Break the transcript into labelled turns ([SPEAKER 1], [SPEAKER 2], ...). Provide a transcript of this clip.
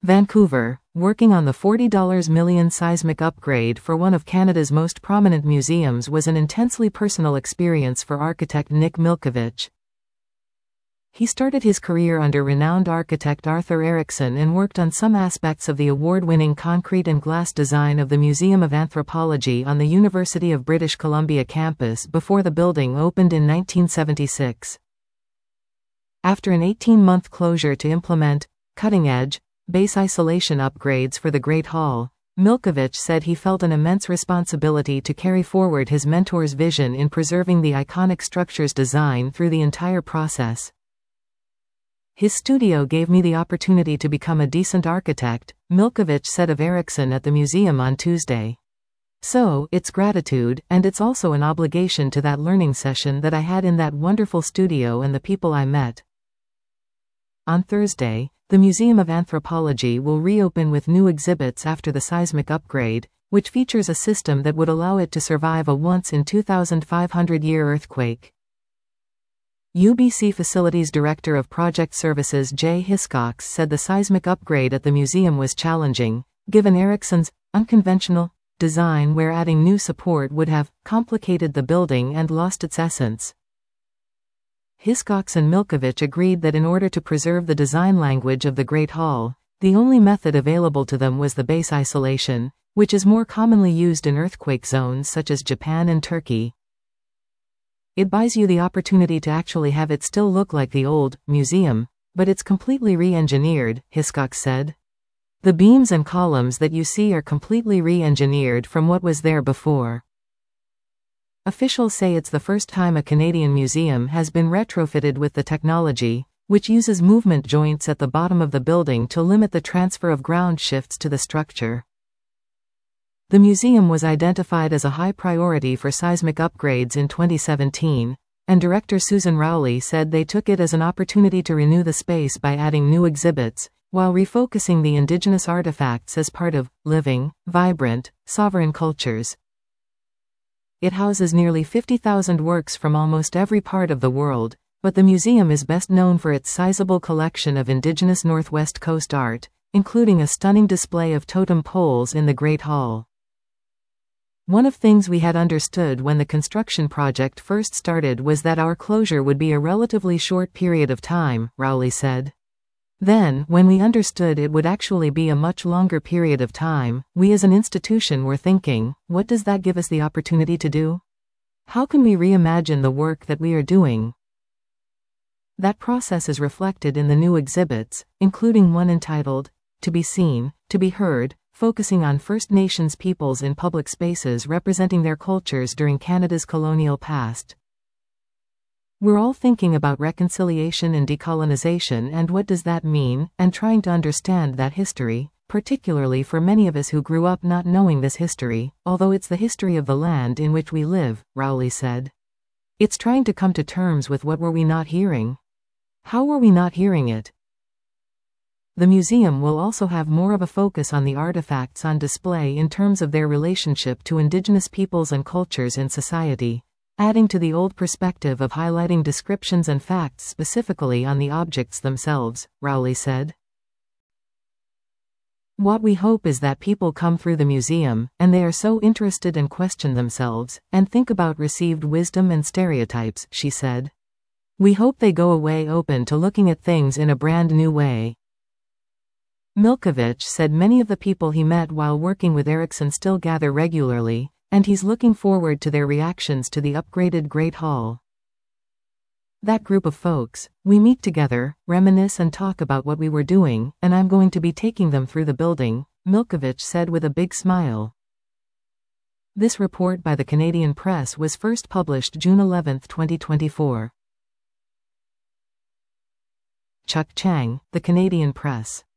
[SPEAKER 1] Vancouver, working on the $40 million seismic upgrade for one of Canada's most prominent museums was an intensely personal experience for architect Nick Milkovich. He started his career under renowned architect Arthur Erickson and worked on some aspects of the award-winning concrete and glass design of the Museum of Anthropology on the University of British Columbia campus before the building opened in 1976. After an 18-month closure to implement cutting-edge base isolation upgrades for the Great Hall, Milkovich said he felt an immense responsibility to carry forward his mentor's vision in preserving the iconic structure's design through the entire process. His studio gave me the opportunity to become a decent architect, Milkovich said of Erickson at the museum on Tuesday. So, it's gratitude, and it's also an obligation to that learning session that I had in that wonderful studio and the people I met. On Thursday, the Museum of Anthropology will reopen with new exhibits after the seismic upgrade, which features a system that would allow it to survive a once-in-2,500-year earthquake. UBC Facilities Director of Project Services Jay Hiscox said the seismic upgrade at the museum was challenging, given Erickson's unconventional design where adding new support would have complicated the building and lost its essence. Hiscox and Milkovich agreed that in order to preserve the design language of the Great Hall, the only method available to them was the base isolation, which is more commonly used in earthquake zones such as Japan and Turkey. It buys you the opportunity to actually have it still look like the old museum, but it's completely re-engineered, Hiscox said. The beams and columns that you see are completely re-engineered from what was there before. Officials say it's the first time a Canadian museum has been retrofitted with the technology, which uses movement joints at the bottom of the building to limit the transfer of ground shifts to the structure. The museum was identified as a high priority for seismic upgrades in 2017, and director Susan Rowley said they took it as an opportunity to renew the space by adding new exhibits, while refocusing the Indigenous artifacts as part of living, vibrant, sovereign cultures. It houses nearly 50,000 works from almost every part of the world, but the museum is best known for its sizable collection of Indigenous Northwest Coast art, including a stunning display of totem poles in the Great Hall. One of things we had understood when the construction project first started was that our closure would be a relatively short period of time, Rowley said. Then, when we understood it would actually be a much longer period of time, we as an institution were thinking, what does that give us the opportunity to do? How can we reimagine the work that we are doing? That process is reflected in the new exhibits, including one entitled, To Be Seen, To Be Heard, focusing on First Nations peoples in public spaces representing their cultures during Canada's colonial past. We're all thinking about reconciliation and decolonization and what does that mean, and trying to understand that history, particularly for many of us who grew up not knowing this history, although it's the history of the land in which we live, Rowley said. It's trying to come to terms with what were we not hearing? How were we not hearing it? The museum will also have more of a focus on the artifacts on display in terms of their relationship to Indigenous peoples and cultures in society, adding to the old perspective of highlighting descriptions and facts specifically on the objects themselves, Rowley said. What we hope is that people come through the museum, and they are so interested and question themselves, and think about received wisdom and stereotypes, she said. We hope they go away open to looking at things in a brand new way. Milkovich said many of the people he met while working with Erickson still gather regularly, and he's looking forward to their reactions to the upgraded Great Hall. That group of folks, we meet together, reminisce and talk about what we were doing, and I'm going to be taking them through the building, Milkovich said with a big smile. This report by the Canadian Press was first published June 11, 2024. Chuck Chang, The Canadian Press.